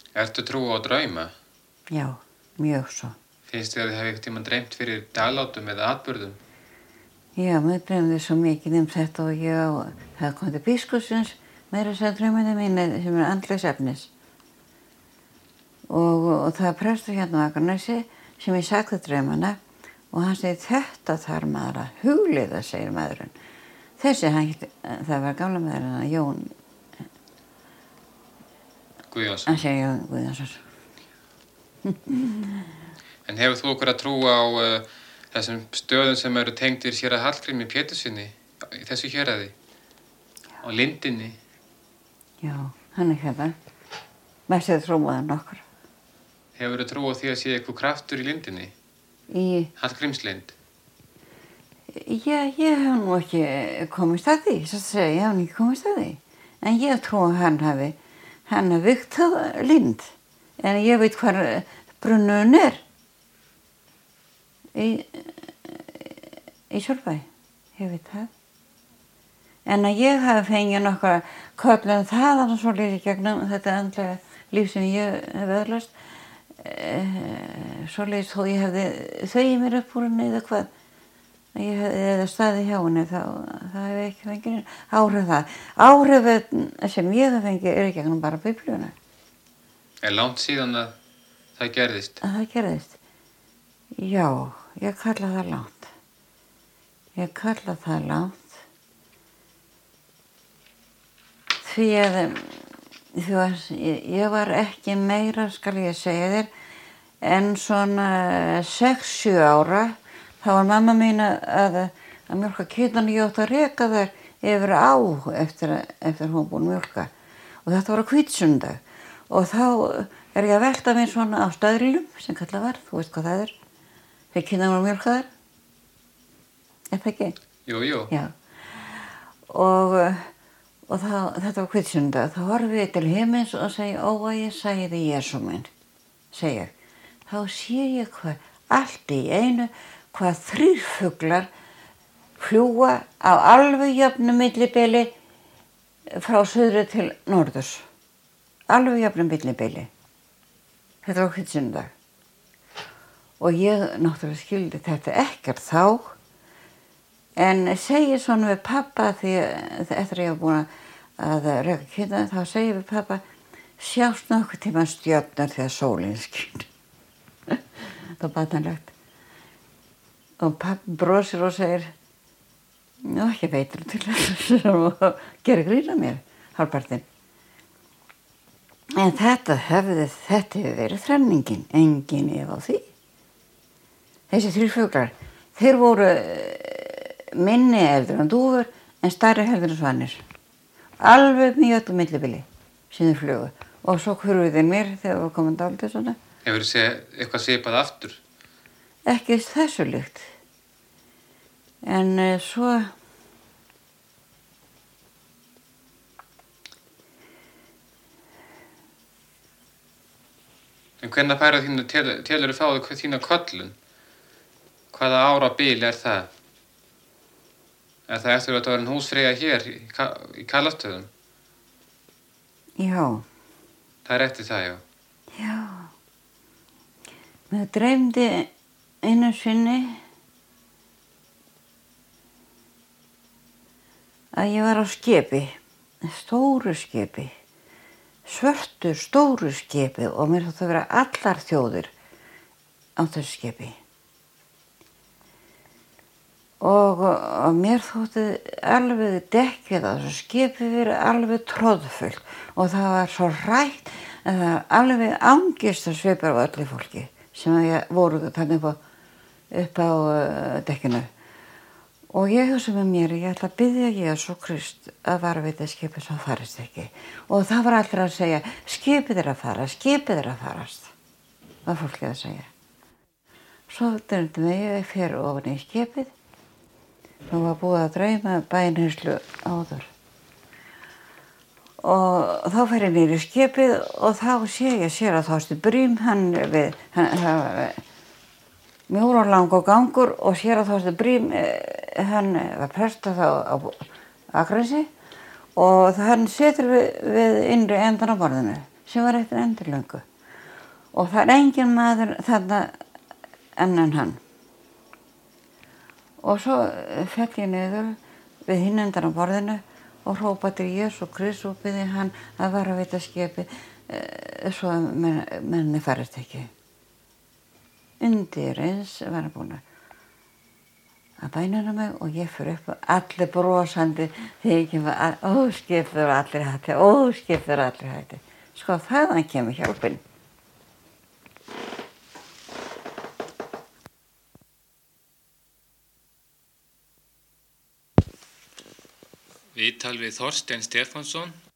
Ertu trú á drauma? Já, mjög svo. Finnst þér að þið hafi einhvern tímann dreymt fyrir daglátum eða atburðum? Já, mér dreymdi svo mikið þetta og það kom til biskursins, meira að segja draumina mín sem andlegs efnis. Og það er prestur hérna á Akranesi sem ég sagði draumana og hann segir þetta þarf maður að hugleiða, segir maðurinn. Það var gamla maðurinn Jón Guðjónsson. Hann segir Jón Guðjónsson. En hefur þú okkur að trúa á þessum stöðum sem eru tengdir séra Hallgrími Péturssyni í þessu héraði? Á Lindinni? Já, hann hérna. Mestið trúaðan okkur. Hefur þú trú á því að sé eitthvað kraftur í Lindinni? Í Hallgrímslind? Já, ég hef nú ekki komist að því, svo að segja, ég hef nú ekki komist að því. En ég trú að hann hafi byggt það lind. En ég veit hvar brunnurinn er. Í Sölvbæ, ég veit það. En að ég hafi fengið nokkra köllum þaðan og svo lítið gegnum þetta andlega líf sem ég hef öðlast. Svoleiðis þó ég hefði þegið mér upp úr henni eða hvað. Ég hefði staðið hjá henni það hefði ekki fengið áhrif það. Áhrifin sem ég hef fengið er ekki bara biblíuna. Er langt síðan að það gerðist? Að það gerðist? Já, ég kalla það langt. Ég kalla það langt. Því að ég var ekki meira, skal ég segja þér, en svona 6-7 ára. Þá var mamma mín að mjólka kýrnar og ég átti að reka þær yfir á eftir hún búin mjólka. Og þetta var á hvítsundag. Og þá er ég að velta mér svona á stöðlum sem kallað var, þú veist hvað það er. Þegar kýrnar voru mjólkaðar. Er það ekki? Jú, jú. Já. Og þetta var hvítsundag. Þá horfi ég til himins og segi, ó að ég sæði Jesú minn, segi ég. Þá sé ég hvað allt í einu, hvað 3 fuglar fljúga á alveg jöfnu millibili frá suðri til norðurs. Alveg jöfnu millibili. Þetta var hvítsundag. Og ég náttúrulega skildi þetta ekkert þá, en segi svona við pappa, því eftir ég var búin að reka kynna, þá segi við pappa, sjást nokkuð tíma stjörnur þegar sólin skín. Það var barnalegt. Og pappi brosir og segir, nú ekki veitur til þess að gera grín að mér, hálfpartinn. En þetta hefur verið þrenningin, engin ef á því. Þessi 3 fuglar, þeir voru minni heldur en dúfur, en stærri heldur en svanir. Alveg mjög öllu millibili sem þeir flugu. Og svo hurfuðu þeir mér þegar við komum dálítið svona. Hefur þú séð eitthvað svipað aftur? Ekki þessu líkt. En svo... En hvernig færðu þínu telur þú fáðu þína köllun? Hvaða árabil er það? Er það eftir að það var en húsfreyja hér í Kalasstöðum? Já. Það er eftir það, já. Já. Mér dreymdi einu sinni að ég var á skipi, stóru skipi, svörtu stóru skipi og mér þótti að vera allar þjóðir á þessu skipi. Og mér þótti alveg dekkið á þessu skipi verið alveg troðfullt og það var svo rætt að það var alveg angistasvipur á öllu fólki sem voru þarna upp á dekkinu. Og ég hugsa með mér, ég ætla að biðja Jesú Krist að varðveita skipið sem farist ekki. Og það var allir að segja, skipið er að fara, skipið er að farast. Það var fólkið að segja. Svo dreymdi mig, ég fer ofan í skipið. Nú var búið að dreyma bænherslu áður. Og þá fer ég niður í skipið og þá sé ég sér að Þorsteinn Brím, hann var mjór og langur gangur og sér að Þorsteinn Brím, hann var prestur þá á Akranesi og hann setur við innri endan á borðinu, sem var eftir endurlöngu. Og það engin maður þarna annan hann. Og svo fell ég niður við hinn undan á borðinu og hrópaði til Jesú Krist og biðji hann að varðveita skipið svo menni færist ekki. Undir eins var hann búinn að bænina mig og ég fyrir upp og allir brosandi þegar ég kemur óskiptur allir hætti, óskiptur allir hætti. Sko þaðan kemur hjálpin. Viðtal við Þorstein Stefánsson